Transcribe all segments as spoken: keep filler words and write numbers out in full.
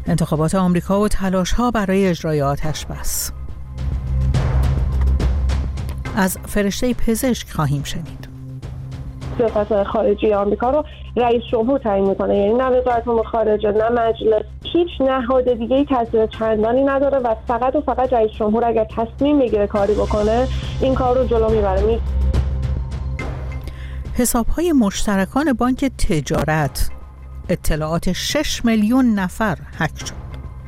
انتخابات آمریکا و تلاش‌ها برای اجرای آتش بس. از فرشته پزشک خواهیم شنید. سیاست خارجی آمریکا رو رئیس جمهور تعیین میکنه، یعنی نه وزارت امور خارجه نه مجلس، هیچ نهاد دیگه‌ای تاثیر چندانی نداره و فقط و فقط رئیس جمهور اگر تصمیم بگیره کاری بکنه این کار رو جلو میبره. حساب‌های مشترکان بانک تجارت، اطلاعات شش میلیون نفر هک شد.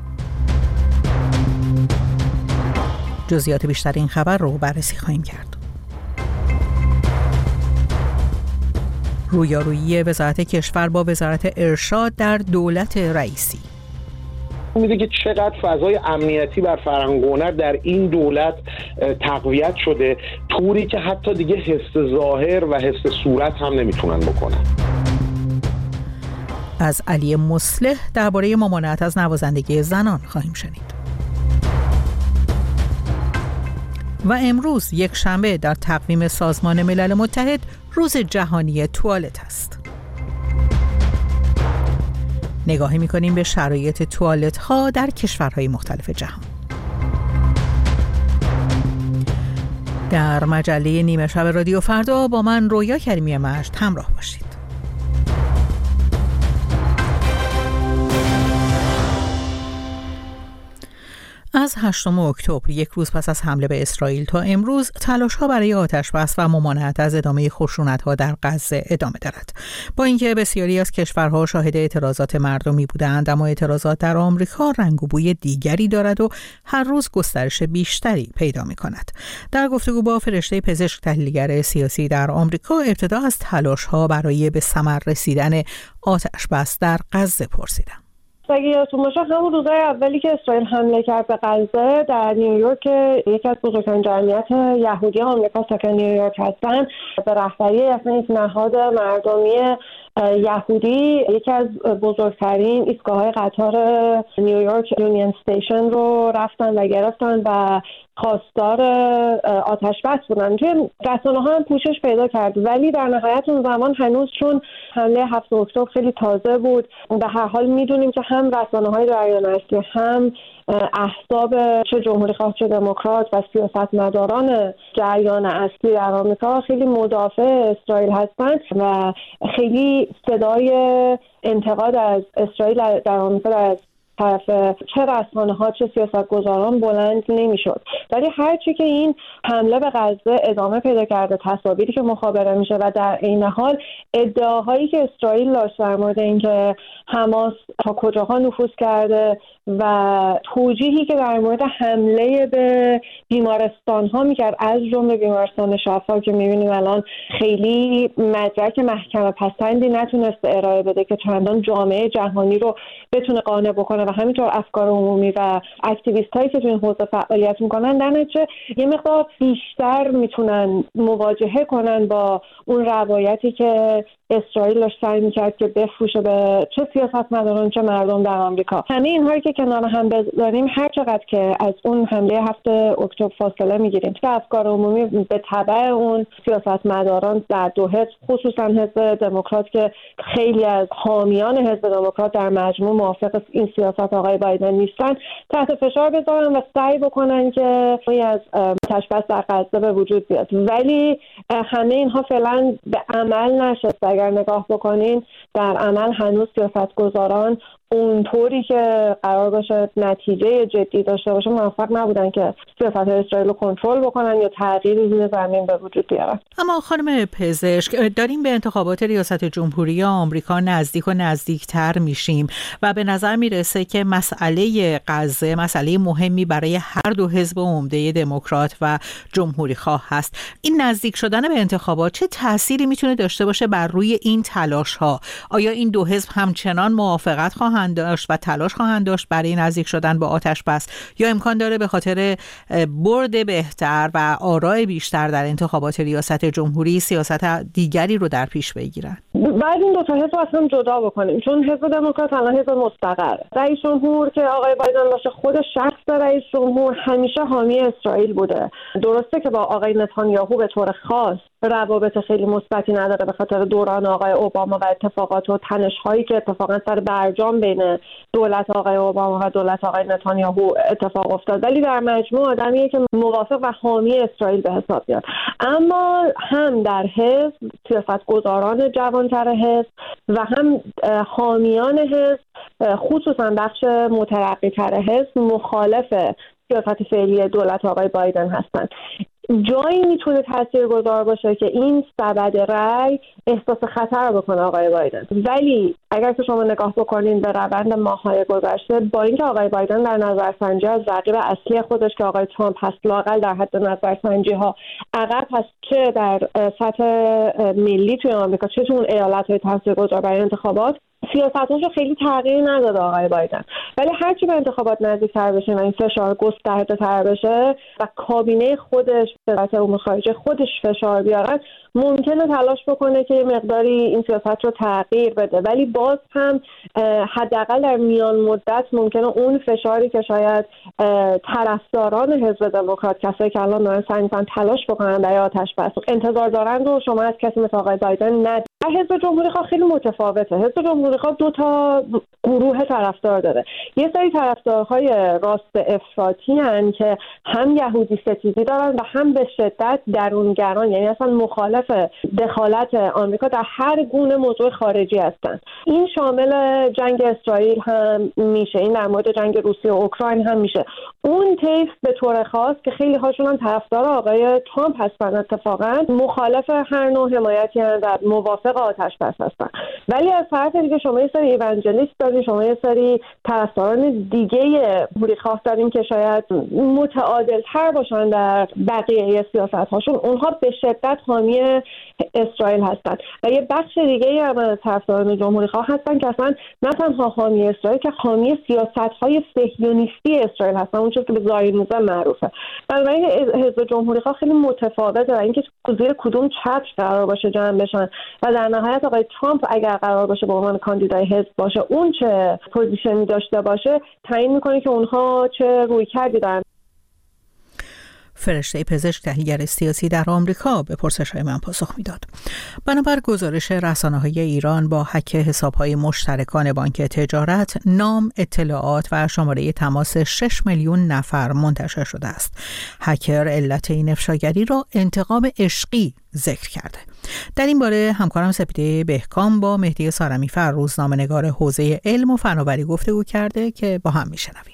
جزئیات بیشتر این خبر رو بررسی خواهیم کرد. رویارویی وزارت کشور با وزارت ارشاد در دولت رئیسی. میگه که چقدر فضای امنیتی بر فرهنگ و هنر در این دولت تقویت شده، طوری که حتی دیگه حس ظاهر و حس صورت هم نمیتونن بکنن. از علی مصلح درباره ممانعت از نوازندگی زنان خواهیم شنید. و امروز یک شنبه در تقویم سازمان ملل متحد روز جهانی توالت است. نگاهی می‌کنیم به شرایط توالت‌ها در کشورهای مختلف جهان. در مجله نیمه شب رادیو فردا با من رویا کریمی مجد همراه باشید. از هشتم اکتبر، یک روز پس از حمله به اسرائیل تا امروز، تلاش‌ها برای آتش‌بس و ممانعت از ادامه خشونت‌ها در غزه ادامه دارد. با اینکه بسیاری از کشورها شاهد اعتراضات مردمی بودند، اما اعتراضات در آمریکا رنگ و بوی دیگری دارد و هر روز گسترش بیشتری پیدا می‌کند. در گفتگو با فرشته پزشک، تحلیلگر سیاسی در آمریکا، ابتدا از تلاش‌ها برای به ثمر رسیدن آتش‌بس در غزه پرسیدم. اگه یادتون باشه همون روزهای اولی که اسرائیل حمله کرد به غزه، در نیویورک که یکی از بزرگترین جمعیت یهودی آمریکا ساکن نیویورک هستن، به رهبری اصلا یک نهاد مردمی یهودی یکی از بزرگترین ایستگاه‌های قطار نیویورک یونین استیشن رو رفتن و گرفتن و خواستار آتش بس بودن. توی رسانه‌ها هم پوشش پیدا کرد، ولی در نهایت اون زمان هنوز چون حمله هفتم اکتبر خیلی تازه بود، به هر حال میدونیم که هم رسانه‌های جریان اصلی هم احزاب چه جمهوری خواه چه دموکرات و سیاستمداران جریان اصلی در آمریکا خیلی مدافع اسرائیل هستند و خیلی صدای انتقاد از اسرائیل در آمریکا از طرف چه رسانه‌ها چه سیاستگزاران بلند نمی‌شد. ولی هرچی که این حمله به غزه ادامه پیدا کرده، تصاویری که مخابره میشه و در این حال ادعاهایی که اسرائیل داشت در مورد اینکه حماس تا کجاها نفوذ کرده و توجیهی که در مورد حمله به بیمارستان‌ها می‌کرد، از جمله بیمارستان شفا که می‌بینیم الان خیلی مدرک محکمه پسندی نتونسته ارائه بده که چندان جامعه جهانی رو بتونه قانع بکنه و همینطور افکار عمومی و اکتیویست‌هایی که تو این حوزه فعالیت می‌کنن در نتیجه یه مقدار بیشتر میتونن مواجهه کنن با اون روایتی که اسرائیل داشت سعی می‌کرد که بفروشه به چه سیاستمداران چه مردم در آمریکا. همه اینهایی که کنار هم بذاریم، هر چقدر که از اون حمله هفتم اکتبر فاصله می‌گیریم، که افکار عمومی به تبع اون سیاستمداران در دو حزب، خصوصا حزب دموکرات که خیلی از حامیان حزب دموکرات در مجموع موافق این سیاست آقای بایدن نیستن، تحت فشار بذارن و سعی بکنن که این از آتش‌بس در غزه به وجود بیاد. ولی همه اینها فعلا به عمل نشسته. اگر نگاه بکنین در عمل هنوز سیاستگزاران اونطوری که قرار باشه نتیجه جدی داشته باشه موفق نبودن که سیاست اسرائیل رو کنترل بکنن یا تغییری روی زمین به وجود بیارن. اما خانم پزشک، داریم به انتخابات ریاست جمهوری آمریکا نزدیک و نزدیکتر میشیم و به نظر میرسه که مسئله غزه مسئله مهمی برای هر دو حزب عمده دموکرات و جمهوری خواه هست. این نزدیک شدن به انتخابات چه تأثیری میتونه داشته باشه بر روی این تلاش ها؟ آیا این دو حزب همچنان موافقت خواهند داشت و تلاش خواهند داشت برای نزدیک شدن به آتش بس، یا امکان داره به خاطر برد بهتر و آراء بیشتر در انتخابات ریاست جمهوری سیاست دیگری رو در پیش بگیرن؟ بعد این دو تا حزب اصلا جدا بکنیم، چون حزب دموکرات الان حزب مستقر. رئیس جمهور که آقای بایدن باشه، خود شخص رئیس جمهور همیشه حامی اسرائیل بوده. درسته که با آقای نتانیاهو به طور خاص روابط خیلی مثبتی نداره به خاطر دوران آقای اوباما و اتفاقات و تنش‌هایی که اتفاقا سر برجام بین دولت آقای اوباما و دولت آقای نتانیاهو اتفاق افتاد، ولی در مجموع آدمیه که موافق و حامی اسرائیل به حساب میاد. اما هم در حزب، سیاستگزاران جوانتر حزب و هم حامیان حزب، خصوصا بخش مترقی‌تر حزب، مخالف سیاست فعلی دولت آقای بایدن هستند. جایی میتونه تاثیرگذار باشه که این سبد رأی احساس خطر بکنه آقای بایدن، ولی اگر که شما نگاه بکنین به روند ماه‌های گذشته، با اینکه آقای بایدن در نظرسنجی از رقیب اصلی خودش که آقای ترامپ هست لااقل در حد نظرسنجی ها عقب هست، چه در سطح ملی توی آمریکا چه تو اون ایالت‌های تاثیرگذار برای انتخابات، سیاستاشو خیلی تغییر نداده آقای بایدن. ولی هرچی به انتخابات نزدیک‌تر بشه و این فشار گسترده‌تر بشه و کابینه خودش وزارت امور خارجه خودش فشار بیارن، ممکنه تلاش بکنه که مقداری این سیاست رو تغییر بده، ولی باز هم حداقل در میان مدت ممکنه اون فشاری که شاید طرفداران حزب دموکرات، کسایی که الان دارن سعی می‌کنن تلاش بکنن برای آتش بس انتظار دارن، رو شما از کسی مثل آقای بایدن ندید. حزب جمهوری خواه خیلی متفاوته. حزب جمهوری خواه دو تا گروه طرفدار داره. یه سری طرفدارهای راست افراطی هستند که هم یهودی ستیزی دارن و هم به شدت درونگران، یعنی اصلا مخالف دخالت آمریکا در هر گونه موضوع خارجی هستند. این شامل جنگ اسرائیل هم میشه، این در مورد جنگ روسیه و اوکراین هم میشه. اون طیف به طور خاص که خیلی هاشون هم طرفدار آقای ترامپ هستن، اتفاقا مخالف هر نوع حمایتی هستند و موافق آتش بس هستن. ولی از طرف دیگه شما یه سری ایوانجلیست دارین، شما یه سری طرفداران دیگه جمهوری خواه دارین که شاید متعادل تر باشن در بقیه سیاست هاشون، اونها به شدت حامی اسرائیل هستن. و یه بخش دیگه هم از طرفداران جمهوری خواه هستن که اصلا نه تنها حامی اسرائیل که حامی سیاست های صهیونیستی اسرائیل هستن، اون چیزی که به زایونیسم معروفه. بنابراین حزب جمهوری خواه خیلی متفاوته و اینکه زیر کدوم چتر قرار باشه جمع بشن و در نهایت آقای ترامپ اگر قرار باشه به عنوان کاندیدای حزب باشه، اون چه پوزیشنی داشته باشه تعیین میکنه که اونها چه رویکردی دارن. فرشته پزشک، تحلیلگر سیاسی در آمریکا، به پرسش‌های من پاسخ میداد. بنابر گزارش رسانه‌های ایران، با هک حساب‌های مشترکان بانک تجارت، نام، اطلاعات و شماره تماس شش میلیون نفر منتشر شده است. هکر علت این افشاگری را انتقام عشقی ذکر کرده. در این باره همکارم سپیده بهکام با مهدی سارمی‌فر، روزنامه‌نگار حوزه علم و فناوری، گفتگو کرده که با هم میشنویم.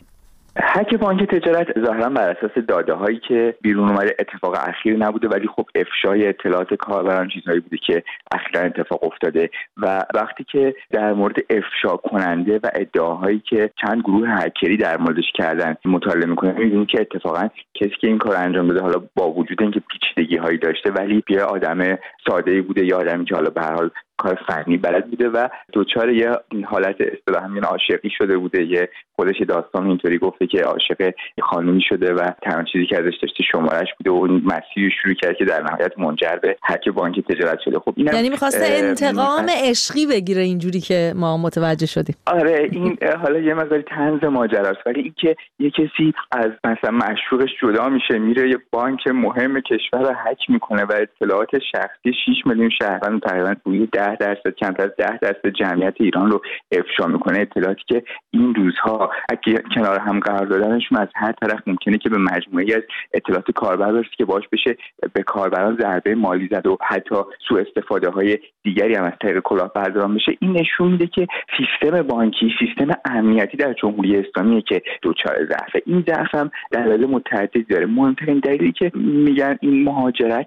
هک بانک تجارت ظاهرا بر اساس داده هایی که بیرون اومده اتفاق اخیر نبوده، ولی خب افشای اطلاعات کاربران چیزهایی بوده که اخیراً اتفاق افتاده و وقتی که در مورد افشا کننده و ادعاهایی که چند گروه هکری در موردش کردن مطالعه می‌کنیم، می‌بینیم که اتفاقاً کسی که این کار انجام داده، حالا با وجود اینکه پیچیدگی هایی داشته، ولی یه آدم ساده‌ای بوده، یا آدمی که حالا به هر حال کار فنی بلد بوده و دوچار یه حالت اصطلاحاً همین عاشقی شده بوده. یه خودش داستان اینطوری گفته که عاشق خانومی شده و تنها چیزی که ازش داشته شمارش بوده و اون مسیری شروع کرد که در نهایت منجر به هک بانک تجارت شده. خب اینم یعنی می‌خواسته انتقام عشقی بگیره، اینجوری که ما متوجه شدیم. آره، این حالا یه مقدار طنز ماجراست، ولی اینکه یه کسی از مثلا معشوقش جدا میشه، میره یه بانک مهم کشور رو هک میکنه و اطلاعات شخصی شش میلیون شهروند، تقریبا حدود ده درصد، کمتر از ده درصد جمعیت ایران رو افشا میکنه. اطلاعاتی که این روزها اگه کنار هم قرار دادنشون از هر طرف ممکنه که به مجموعه‌ای از اطلاعات کاربر برسه که باعث بشه به کاربران ضربه مالی زد و حتی سوء استفاده های دیگری هم از طریق کلاهبرداران بشه. این نشون میده که سیستم بانکی، سیستم امنیتی در جمهوری اسلامی که دچار ضعفه. این ضعف هم دلایل متعددی داره. مهمترین دلیلی که میگن این مهاجرت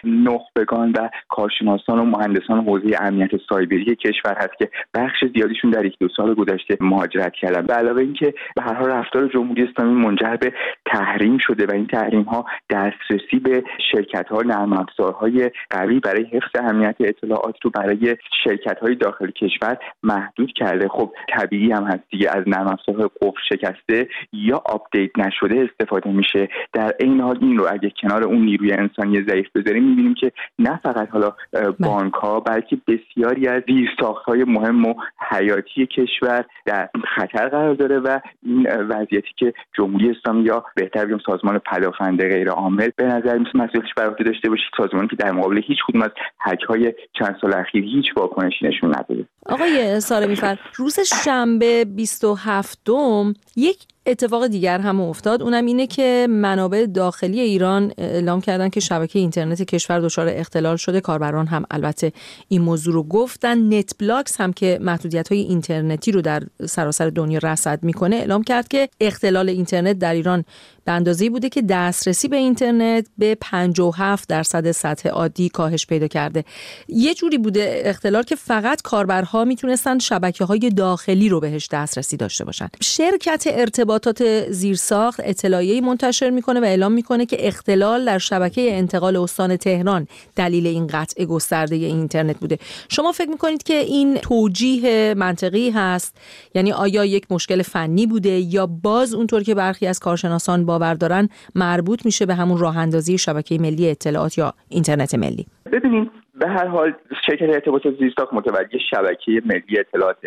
نخبگان و کارشناسان و مهندسان حوزه امنیت سایبری کشور هست که بخش زیادیشون در یک دو سال گذشته مهاجرت کردن. به علاوه اینکه به هر حال رفتار جمهوری اسلامی منجر به تحریم شده و این تحریم ها دسترسی به شرکت ها، نرم افزارهای قوی برای حفظ امنیت اطلاعات رو برای شرکت های داخل کشور محدود کرده. خب طبیعی هم هست دیگه، از نرم افزارهای قفل شکسته یا آپدیت نشده استفاده میشه. در این حال این رو اگه کنار اون نیروی انسانی ضعیف بذاریم، میبینیم که نه فقط حالا بانک ها بلکه بسیاری از زیرساخت‌های مهم و حیاتی کشور در خطر قرار داره و این وضعیتی که جمهوری اسلامی یا بهتر بگم سازمان پدافند غیر عامل به نظر میاد مسئولیتش بر عهده داشته باشه، سازمانی که در مقابل هیچ کدوم از هک‌های چند سال اخیر هیچ واکنشی نشون نداده. آقای سارمی‌فر، روز شنبه بیست و هفتم یک اتفاق دیگر هم افتاد، اونم اینه که منابع داخلی ایران اعلام کردن که شبکه اینترنت کشور دچار اختلال شده. کاربران هم البته این موضوع رو گفتن. نت بلاکس هم که محدودیت‌های اینترنتی رو در سراسر دنیا رصد میکنه اعلام کرد که اختلال اینترنت در ایران به اندازه‌ای بوده که دسترسی به اینترنت به پنجاه و هفت درصد سطح عادی کاهش پیدا کرده. یه جوری بوده اختلال که فقط کاربرها میتونستن شبکه‌های داخلی رو بهش دسترسی داشته باشن. شرکت ارتباطات زیرساخت اطلاعیه‌ای منتشر میکنه و اعلام میکنه که اختلال در شبکه انتقال استان تهران دلیل این قطع گسترده اینترنت بوده. شما فکر میکنید که این توجیه منطقی هست؟ یعنی آیا یک مشکل فنی بوده یا باز اونطور که برخی از کارشناسان باور دارن مربوط میشه به همون راه اندازی شبکه ملی اطلاعات یا اینترنت ملی؟ ببینید، به هر حال شرکت ارتباطات زیرساخت متوجه شبکه ملی اطلاعات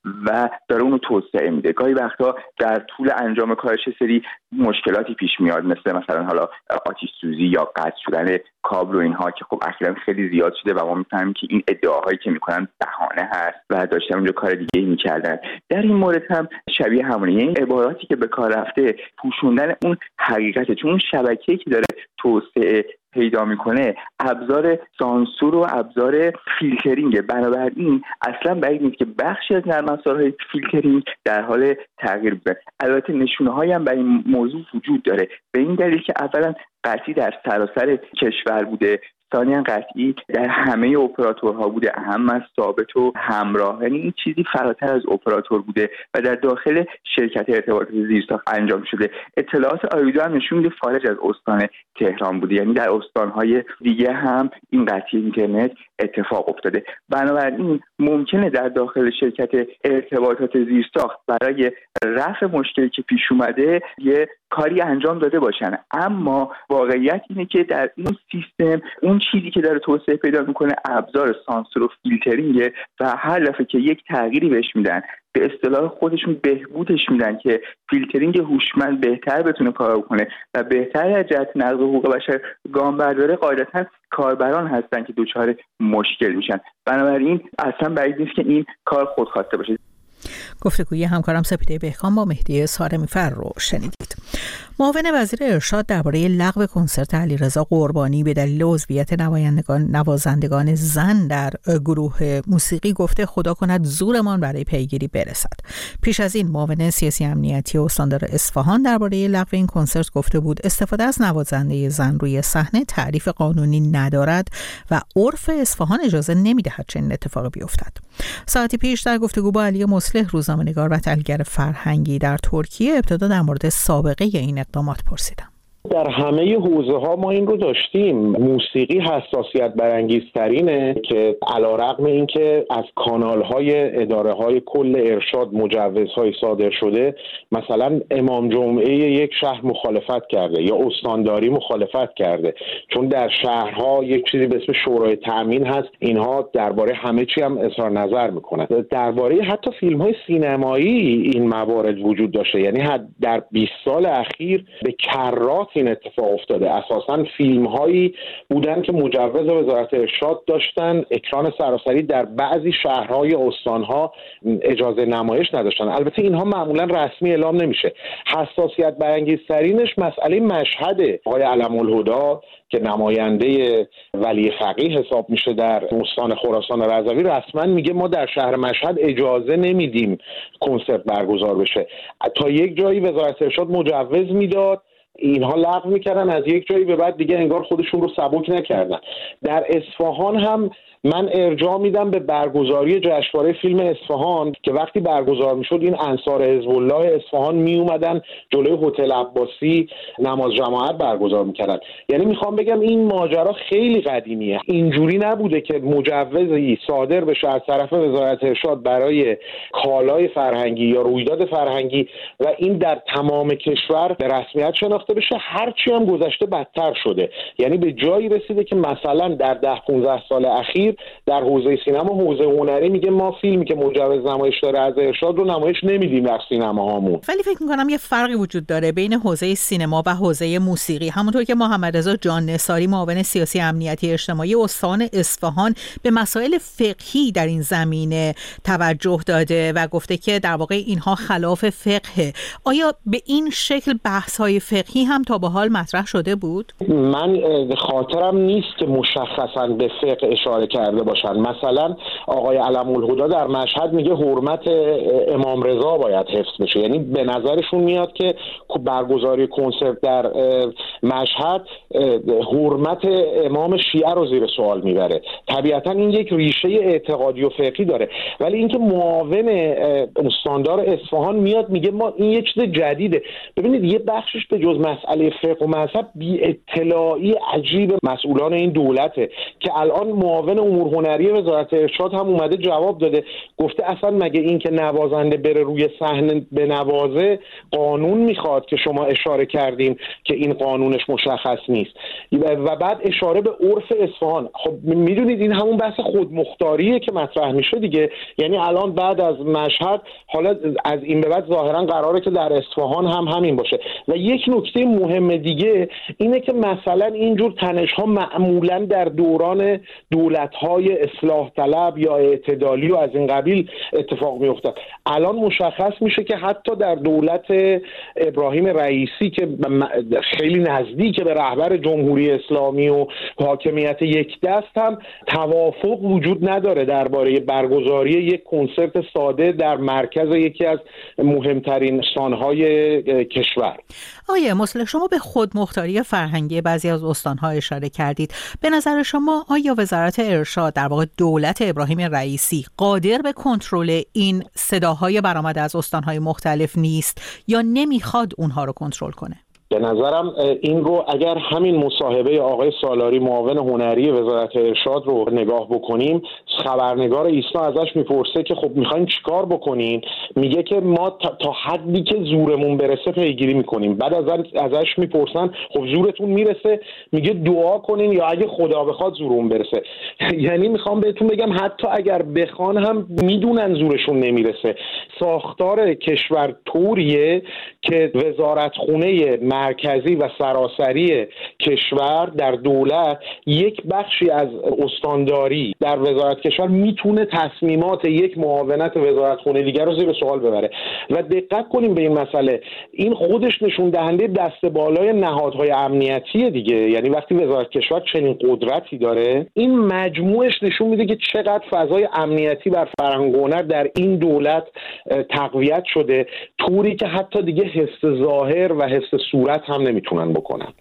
و داره اونو توسعه میده. گاهی وقتا در طول انجام کارش سری مشکلاتی پیش میاد، مثل مثلا حالا آتش سوزی یا قطع شدن کابل و اینها که خب اخیراً خیلی زیاد شده و ما میفهمیم که این ادعاهایی که میکنن بهانه هست و داشتن اونجا کار دیگه میکردن. در این مورد هم شبیه همونه، این عباراتی که به کار رفته پوشوندن اون حقیقته، چون اون شبکه‌ای که داره توسعه پیدا میکنه ابزار سانسور و ابزار فیلترینگ. بنابراین اصلا بعید نیست که بخشی از نرم افزارهای فیلترینگ در حال تغییر بوده. البته نشونه‌هایی هم برای این موضوع وجود داره، به این دلیل که اولا قطعی در سراسر کشور بوده، ثانیاً قطعی در همه اپراتورها بوده، اهم از ثابت و همراه، یعنی این چیزی فراتر از اپراتور بوده و در داخل شرکت ارتباطات زیرساخت انجام شده. اطلاعات آیدو هم نشون میده خارج از استان تهران بوده، یعنی در استانهای دیگه هم این قطعی اینترنت اتفاق افتاده. بنابراین ممکنه در داخل شرکت ارتباطات زیرساخت برای رفع مشکلی که پیش اومده یه کاری انجام داده باشن، اما واقعیت اینه که در این سیستم اون چیزی که داره توسعه پیدا میکنه ابزار سانسور و فیلترینگ و هر دفعه که یک تغییری بهش میدن به اصطلاح خودشون بهبودش میدن که فیلترینگ هوشمند بهتر بتونه کار بکنه و بهتر از جهت نقض حقوق بشر گام برداره، قاعدتا کاربران هستن که دچار مشکل میشن. بنابراین اصلا بعید نیست که این کار خودخواسته باشه. گفتگوی همکارم سپیده بهکام با مهدی سارمی‌فر رو شنیدید. معاون وزیر ارشاد درباره لغو کنسرت علیرضا قربانی به دلیل عضویت نمایندگان نوازندگان زن در گروه موسیقی گفته خدا کند زورمان برای پیگیری برسد. پیش از این معاون سیاسی امنیتی استاندار اصفهان درباره لغو این کنسرت گفته بود استفاده از نوازنده زن روی صحنه تعریف قانونی ندارد و عرف اصفهان اجازه نمیدهد چنین اتفاقی بیفتد. ساعتی پیش در گفتگو با علی مصلح روزنامه‌نگار و تحلیلگر فرهنگی در ترکیه ابتدا در مورد سابقه این اقدامات پرسیدم. در همه حوزه ها ما این رو داشتیم. موسیقی حساسیت برانگیزترینه که علیرغم اینکه از کانال های اداره های کل ارشاد مجوزهای صادر شده، مثلا امام جمعه یک شهر مخالفت کرده یا استانداری مخالفت کرده، چون در شهرها یک چیزی به اسم شورای تأمین هست، اینها درباره همه چی هم اظهار نظر میکنن. درباره حتی فیلم های سینمایی این موارد وجود داشته، یعنی در بیست سال اخیر به کرات این اتفاق افتاده. اساساً فیلم هایی بودن که مجوز وزارت ارشاد داشتن، اکران سراسری در بعضی شهرهای استانها اجازه نمایش نداشتن. البته اینها معمولاً رسمی اعلام نمیشه. حساسیت برانگیزترینش مسئله مشهد. آقای علم‌الهدی که نماینده ولی فقیه حساب میشه در استان خراسان رضوی رسما میگه ما در شهر مشهد اجازه نمیدیم کنسرت برگزار بشه. تا یک جایی وزارت ارشاد مجوز میداد، اینها لغو میکردن، از یک جایی به بعد دیگه انگار خودشون رو سبک نکردن. در اصفهان هم من ارجاع میدم به برگزاری جشنواره فیلم اصفهان که وقتی برگزار میشد این انصار حزب الله اصفهان می اومدن جلوی هتل عباسی نماز جماعت برگزار میکردن. یعنی میخوام بگم این ماجرا خیلی قدیمیه. اینجوری نبوده که مجوزی صادر بشه از طرف وزارت ارشاد برای کالای فرهنگی یا رویداد فرهنگی و این در تمام کشور به رسمیت شناخته بشه. هرچی هم گذشته بدتر شده. یعنی به جایی رسیده که مثلا در ده پانزده سال اخیر تغییر در حوزه سینما، حوزه هنری میگه ما فیلمی که مجوز نمایش داره از ارشاد رو نمایش نمیدیم در سینماهامون. ولی فکر میکنم یه فرقی وجود داره بین حوزه سینما و حوزه موسیقی. همونطور که محمد رضا جان نثاری معاون سیاسی امنیتی اجتماعی استان اصفهان به مسائل فقهی در این زمینه توجه داده و گفته که در واقع اینها خلاف فقه. آیا به این شکل بحث‌های فقهی هم تا به حال مطرح شده بود؟ من خاطرم نیست که مشخصاً به فقه اشاره کرده باشن. مثلا آقای علم‌الهدی در مشهد میگه حرمت امام رضا باید حفظ بشه، یعنی به نظرشون میاد که برگزاری کنسرت در مشهد حرمت امام شیعه رو زیر سوال میبره. طبیعتاً این یک ریشه اعتقادی و فقهی داره، ولی اینکه معاون استاندار اصفهان میاد میگه ما این یک چیز جدیده. ببینید یه بخشش به جز مسئله فقه و مذهب بی اطلاعی عجیب مسئولان این دولته که الان معاون امور هنری وزارت ارشاد هم اومده جواب داده، گفته اصلا مگه این که نوازنده بره روی صحنه به نوازه قانون میخواد که شما اشاره کردیم که این قانونش مشخص نیست. و بعد اشاره به عرف اصفهان. خب میدونید این همون بحث خودمختاریه که مطرح میشه دیگه. یعنی الان بعد از مشهد حالا از این به بعد ظاهرا قراره که در اصفهان هم همین باشه. و یک نکته مهم دیگه اینه که مثلا اینجور تنش‌ها معمولا در دوران دولت‌های اصلاح طلب یا اعتدالی و از این قبیل اتفاق می‌افتاد. الان مشخص میشه که حتی در دولت ابراهیم رئیسی که خیلی نزدیک به رهبر جمهوری اسلامی و حاکمیت یک دست هم توافق وجود نداره درباره برگزاری یک کنسرت ساده در مرکز یکی از مهمترین استان‌های کشور. آیه مصلح، شما به خودمختاری فرهنگی بعضی از استان‌ها اشاره کردید. به نظر شما آیا وزارت ارشاد، در واقع دولت ابراهیم رئیسی، قادر به کنترل این صداهای برآمده از استان‌های مختلف نیست یا نمیخواد اونها رو کنترل کنه؟ به نظرم این رو اگر همین مصاحبه آقای سالاری معاون هنری وزارت ارشاد رو نگاه بکنیم، خبرنگار ایسنا ازش میپرسه که خب میخواین چیکار بکنین؟ میگه که ما تا حدی که زورمون برسه پیگیری میکنیم. بعد از ازش میپرسن خب زورتون میرسه؟ میگه دعا کنین یا اگه خدا بخواد زورمون برسه. یعنی میخوام بهتون بگم حتی اگر بخوان هم میدونن زورشون نمیرسه. ساختار کشور طوریه که وزارتخونه مرکزی و سراسری کشور در دولت یک بخشی از استانداری در وزارت کشور میتونه تصمیمات یک معاونت وزارتخونه دیگر رو زیر سوال ببره. و دقت کنیم به این مسئله، این خودش نشون دهنده دست بالای نهادهای امنیتی دیگه. یعنی وقتی وزارت کشور چنین قدرتی داره، این مجموعش نشون میده که چقدر فضای امنیتی بر فرهنگ و هنر در این دولت تقویت شده، طوری که حتی دیگه حس ظاهر و حس صورت هم نمیتونن بکنن.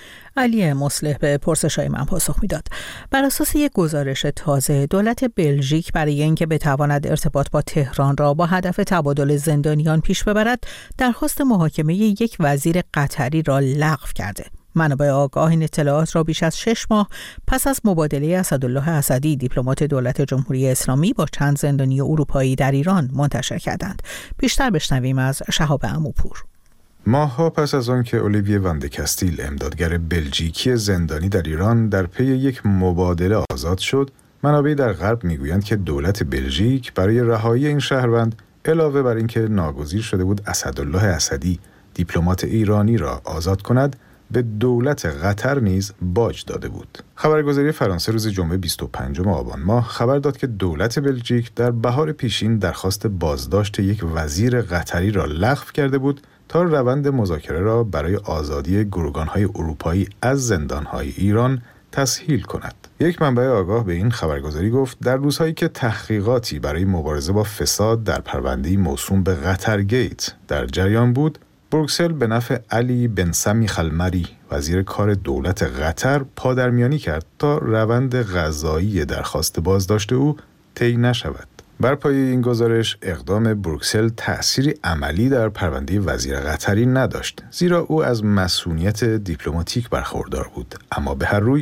علی مصلح به پرسش‌های من پاسخ میداد. بر اساس یک گزارش تازه، دولت بلژیک برای اینکه بتواند ارتباط با تهران را با هدف تبادل زندانیان پیش ببرد، درخواست محاکمه یک وزیر قطری را لغو کرده. منابع آگاه این اطلاعات را بیش از شش ماه پس از مبادله اسدالله اسدی، دیپلمات دولت جمهوری اسلامی، با چند زندانی اروپایی در ایران منتشر کردند. بیشتر بشنویم از شهاب عموپور. ماه‌ها پس از آن که اولیویه وان د کاستیل، امدادگر بلژیکی زندانی در ایران، در پی یک مبادله آزاد شد، منابع در غرب میگویند که دولت بلژیک برای رهایی این شهروند، علاوه بر اینکه ناگزیر شده بود اسدالله اسدی، دیپلمات ایرانی را آزاد کند، به دولت قطر نیز باج داده بود. خبرگزاری فرانسه روز جمعه بیست و پنجم آبان ماه خبر داد که دولت بلژیک در بهار پیشین درخواست بازداشت یک وزیر قطری را لغو کرده بود تا روند مذاکره را برای آزادی گروگان‌های اروپایی از زندان‌های ایران تسهیل کند. یک منبع آگاه به این خبرگزاری گفت در روزهایی که تحقیقاتی برای مبارزه با فساد در پرونده‌ای موسوم به قطرگیت در جریان بود، بروکسل به نفع علی بن سمی خلمری، وزیر کار دولت قطر، پادرمیانی کرد تا روند قضایی درخواست بازداشت او طی نشود. بر پایه این گزارش، اقدام بروکسل تأثیری عملی در پرونده وزیر قطری نداشت، زیرا او از مسئولیت دیپلماتیک برخوردار بود. اما به هر روی،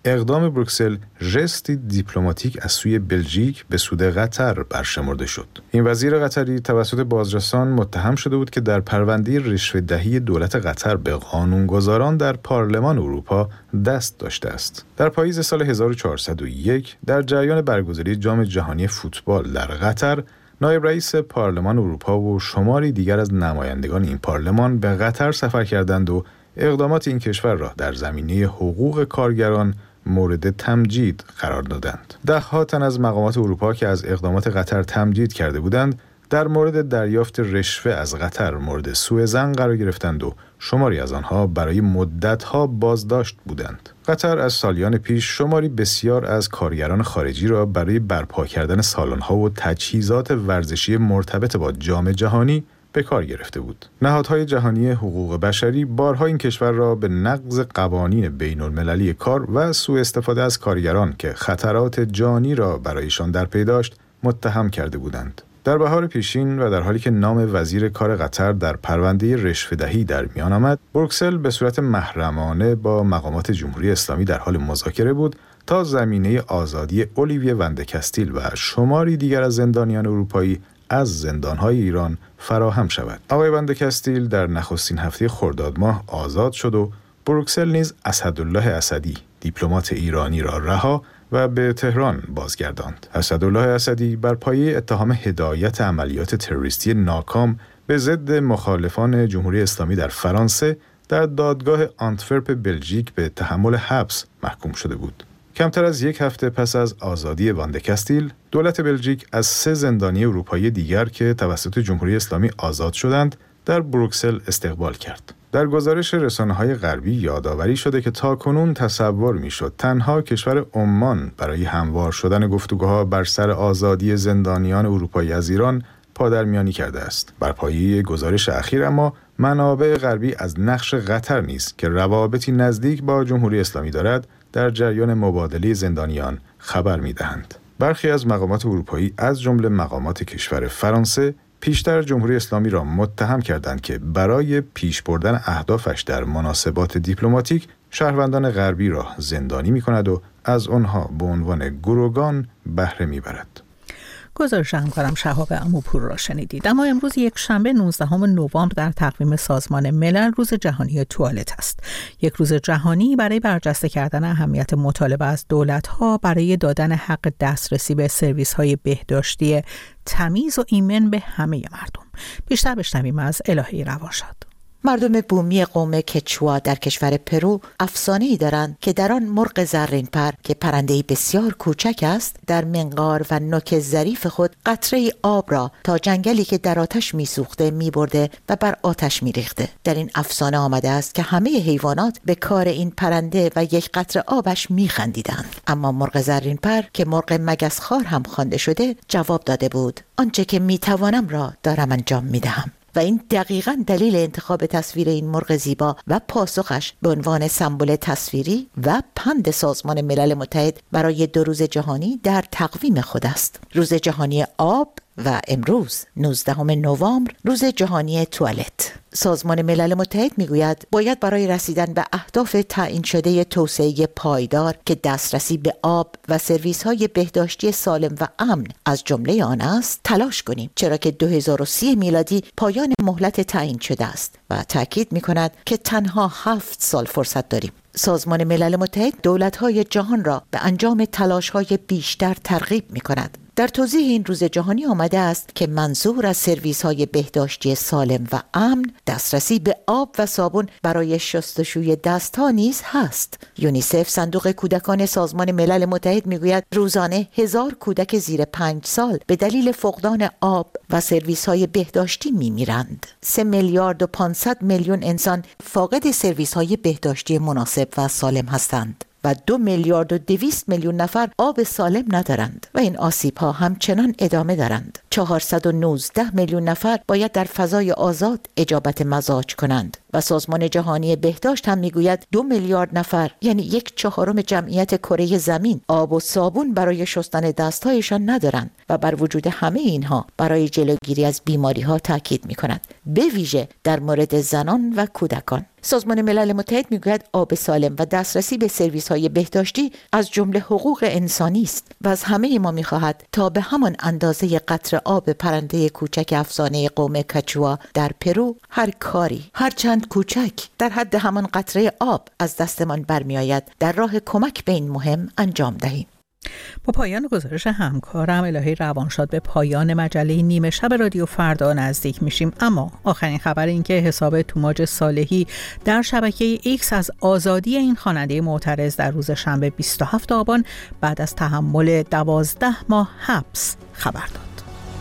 اقدام بروکسل ژستی دیپلماتیک از سوی بلژیک به سود قطر برشمرده شد. این وزیر قطری توسط بازرسان متهم شده بود که در پرونده رشوه‌دهی دولت قطر به قانونگذاران در پارلمان اروپا دست داشته است. در پاییز سال هزار و چهارصد و یک در جریان برگزاری جام جهانی فوتبال در قطر، نایب رئیس پارلمان اروپا و شماری دیگر از نمایندگان این پارلمان به قطر سفر کردند و اقدامات این کشور را در زمینه حقوق کارگران مورد تمجید قرار دادند. ده ها تن از مقامات اروپا که از اقدامات قطر تمجید کرده بودند، در مورد دریافت رشوه از قطر مورد سوء ظن قرار گرفتند و شماری از آنها برای مدت‌ها بازداشت بودند. قطر از سالیان پیش شماری بسیار از کارگران خارجی را برای برپا کردن سالن‌ها و تجهیزات ورزشی مرتبط با جام جهانی به کار گرفته بود. نهادهای جهانی حقوق بشری بارها این کشور را به نقض قوانین بین‌المللی کار و سوء استفاده از کارگران که خطرات جانی را برایشان در پی داشت متهم کرده بودند. در بهار پیشین و در حالی که نام وزیر کار قطر در پرونده رشوه‌دهی در میان آمد، بروکسل به صورت محرمانه با مقامات جمهوری اسلامی در حال مذاکره بود تا زمینه آزادی اولیویه وندکستیل و شماری دیگر از زندانیان اروپایی از زندان‌های ایران فراهم شود. آقای وندکستیل در نخستین هفته خرداد ماه آزاد شد و بروکسل نیز اسدالله اسدی، دیپلمات ایرانی را رها و به تهران بازگرداند. اسدالله اسدی بر پایه اتهام هدایت عملیات تروریستی ناکام به ضد مخالفان جمهوری اسلامی در فرانسه در دادگاه آنتورپ بلژیک به تحمل حبس محکوم شده بود. کمتر از یک هفته پس از آزادی وندکستیل، دولت بلژیک از سه زندانی اروپایی دیگر که توسط جمهوری اسلامی آزاد شدند، در بروکسل استقبال کرد. در گزارش رسانه‌های غربی یادآوری شده که تاکنون تصور می‌شد تنها کشور عمان برای هموار شدن گفتگوها بر سر آزادی زندانیان اروپایی از ایران پادرمیانی کرده است. بر پایه گزارش اخیر اما منابع غربی از نقش قطر نیز که روابطی نزدیک با جمهوری اسلامی دارد در جریان مبادله زندانیان خبر می‌دهند. برخی از مقامات اروپایی از جمله مقامات کشور فرانسه پیشتر جمهوری اسلامی را متهم کردند که برای پیش بردن اهدافش در مناسبات دیپلماتیک شهروندان غربی را زندانی می‌کند و از آنها به عنوان گروگان بهره می‌برد. گزارش همکارم شهاب عموپور را شنیدید. اما امروز یک شنبه نوزدهم نوامبر در تقویم سازمان ملل روز جهانی توالت است. یک روز جهانی برای برجسته کردن اهمیت مطالبه از دولت‌ها برای دادن حق دسترسی به سرویس‌های بهداشتی تمیز و ایمن به همه مردم. بیشتر بشنویم از الهه رواشاد. مردم بومی قوم کچوا در کشور پرو افسانه‌ای دارند که در آن مرغ زرین پر که پرنده‌ای بسیار کوچک است، در منقار و نوک ظریف خود قطره‌ای آب را تا جنگلی که در آتش می‌سوخته می‌برده و بر آتش می‌ریخته. در این افسانه آمده است که همه حیوانات به کار این پرنده و یک قطره آبش می‌خندیدند. اما مرغ زرین پر که مرغ مگسخوار هم خوانده شده جواب داده بود: آنچه که می‌توانم را دارم انجام می‌دهم. و این دقیقاً دلیل انتخاب تصویر این مرغ زیبا و پاسخش به عنوان سمبل تصویری و پند سازمان ملل متحد برای دو روز جهانی در تقویم خود است. روز جهانی آب و امروز نوزدهم نوامبر روز جهانی توالت. سازمان ملل متحد میگوید باید برای رسیدن به اهداف تعیین شده توسعه پایدار که دسترسی به آب و سرویس‌های بهداشتی سالم و امن از جمله آن است تلاش کنیم، چرا که دو هزار و سی میلادی پایان مهلت تعیین شده است و تاکید می‌کند که تنها هفت سال فرصت داریم. سازمان ملل متحد دولت‌های جهان را به انجام تلاش‌های بیشتر ترغیب می‌کند. در توضیح این روز جهانی آمده است که منظور از سرویس‌های بهداشتی سالم و امن دسترسی به آب و صابون برای شستشوی دست‌ها نیز هست. یونیسف صندوق کودکان سازمان ملل متحد میگوید روزانه هزار کودک زیر پنج سال به دلیل فقدان آب و سرویس‌های بهداشتی می‌میرند. سه میلیارد و پانصد میلیون انسان فاقد سرویس‌های بهداشتی مناسب و سالم هستند و دو میلیارد و دویست میلیون نفر آب سالم ندارند و این آسیب‌ها همچنان ادامه دارند. چهارصد و نوزده میلیون نفر باید در فضای آزاد اجابت مزاج کنند و و سازمان جهانی بهداشت هم میگوید دو میلیارد نفر، یعنی یک چهارم جمعیت کره زمین، آب و صابون برای شستن دستهایشان ندارند و بر وجود همه اینها برای جلوگیری از بیماری ها تاکید می‌کند، به ویژه در مورد زنان و کودکان. سازمان ملل متحد میگوید آب سالم و دسترسی به سرویس‌های بهداشتی از جمله حقوق انسانی است و از همه ما می‌خواهد تا به همان اندازه قطره آب پرنده کوچک افسانه قوم کچوا در پرو هر کاری، هر چند کوچک، در حد همان قطره آب از دستمان برمی‌آید در راه کمک به این مهم انجام دهیم. با پایان گزارش همکارم الهی روانشاد به پایان مجله نیمه شب رادیو فردا نزدیک میشیم، اما آخرین خبر این که حساب توماج صالحی در شبکه ایکس از آزادی این خواننده معترض در روز شنبه بیست و هفتم آبان بعد از تحمل دوازده ماه حبس خبر داد.